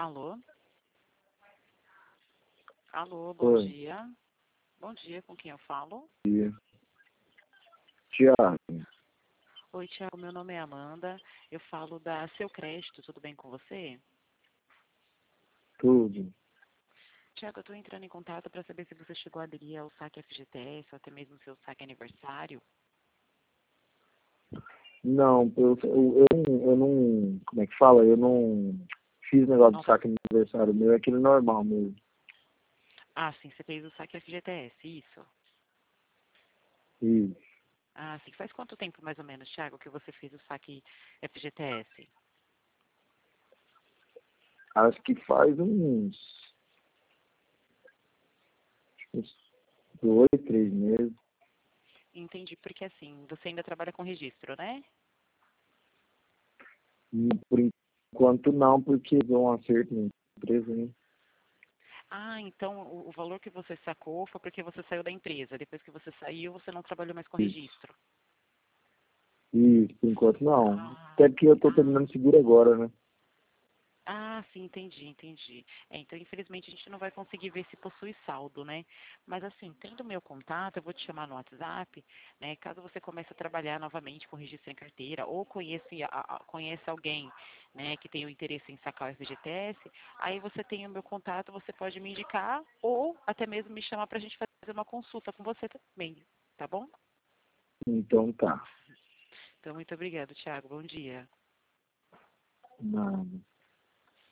Alô? Alô, bom Oi, dia. Bom dia, com quem eu falo? dia. Tiago, Oi, Tiago, meu nome é Amanda. Eu falo da Seu Crédito, tudo bem com você? tudo. Tiago, eu estou entrando em contato para saber se você chegou a aderir ao saque FGTS ou até mesmo seu saque aniversário. Não, eu não, como é que fala? Eu não fiz negócio de Não. saque no aniversário meu, é aquele normal mesmo. Ah, sim, você fez o saque FGTS, isso? E Ah, sim. Faz quanto tempo, mais ou menos, Tiago, que você fez o saque FGTS? acho que faz uns 2, 3 meses. Entendi, porque assim, você ainda trabalha com registro, né? E por enquanto não, porque deu um acerto na empresa, né? Ah, então o valor que você sacou foi porque você saiu da empresa. Depois que você saiu, você não trabalhou mais com Isso. registro. E por enquanto não. Ah, Até que eu tô terminando seguro agora, né? sim, entendi. Então, infelizmente, a gente não vai conseguir ver se possui saldo, né? Mas, assim, tendo meu contato, eu vou te chamar no WhatsApp, né? Caso você comece a trabalhar novamente com registro em carteira ou conheça alguém, né, que tenha o interesse em sacar o FGTS, aí você tem o meu contato, você pode me indicar ou até mesmo me chamar para a gente fazer uma consulta com você também, tá bom? Então tá. Então, muito obrigada, Thiago. Bom dia. Nada.